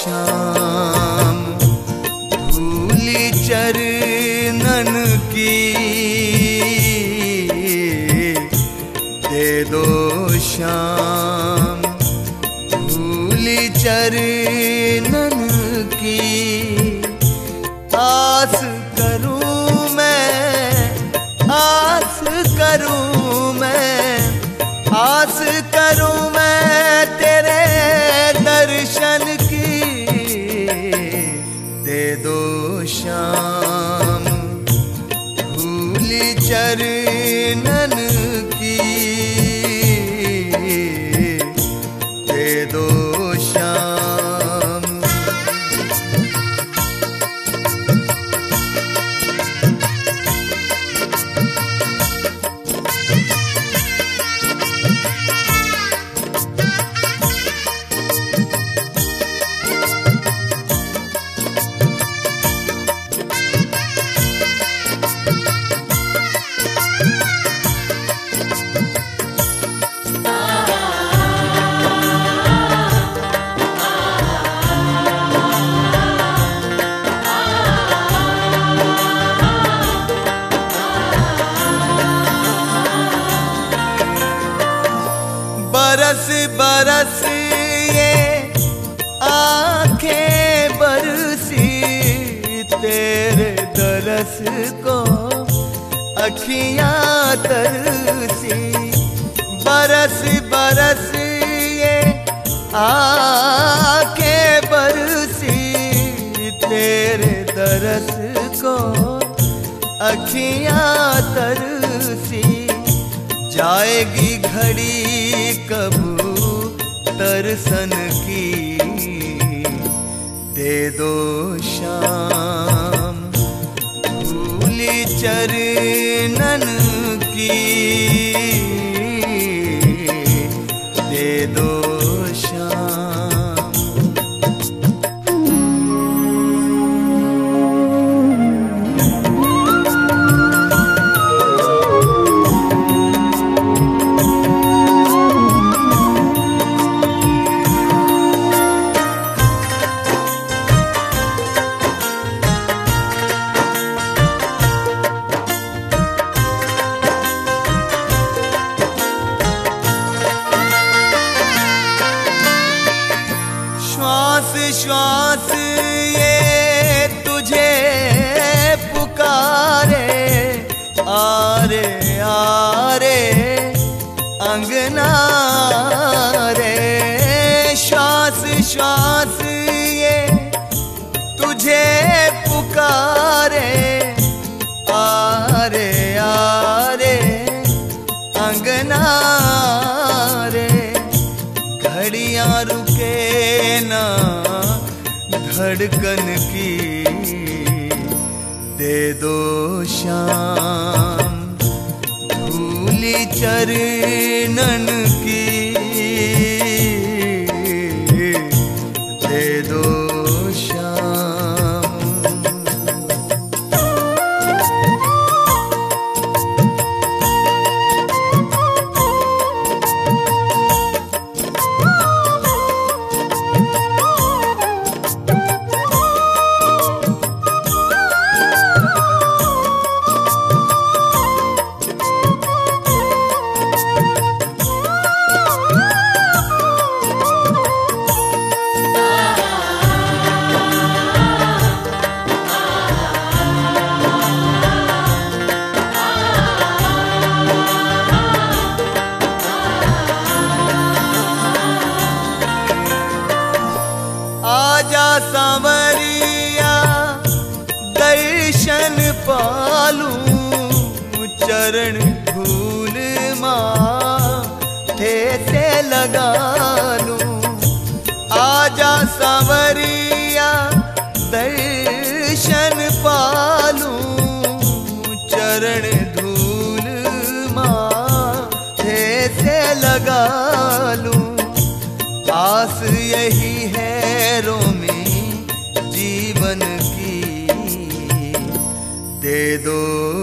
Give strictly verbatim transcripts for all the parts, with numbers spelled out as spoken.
श्याम धूली चरणन की, दे दो श्याम धूली चरणन की। आस करूं मैं, आस करूं मैं, आस करूं मैं तेरे दर्शन की। दे दो श्याम धूली चरणन की, दे दो श्याम। बरस बरस ये आंखें बरसी तेरे दरस को अखियां तरसी। बरस बरस ये आंखें बरसी तेरे दरस को अखियां तरसी। जाएगी घड़ी कबू तरसन की, दे दो श्याम धूली चरणन की। दे दो श्याम। श्वास श्वास ये तुझे पुकारे, आरे आरे अंगना रे। श्वास श्वास ये तुझे पुकारे, आरे आरे अंगना रे। घड़ियां रुके ना धड़कन की, दे दो श्याम धूली चरणन की। दे दो श्याम। आजा सांवरिया दर्शन पालूं, चरण धूल माथे से लगा लूं। आजा सांवरिया दर्शन पालूं, चरण धूल माथे से लगा लूं। आस यही है रोमी जीवन की, दे दो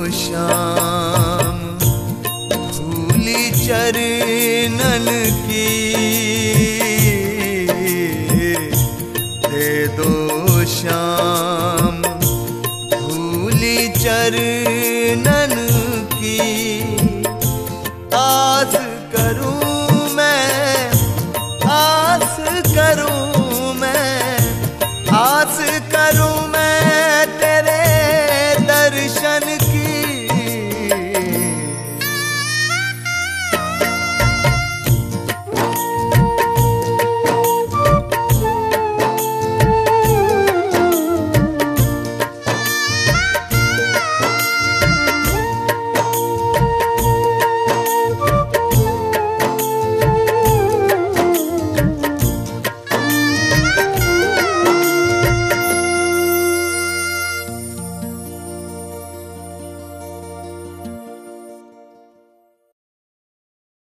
श्याम धूली चरणन की। दे श्याम, भूली चर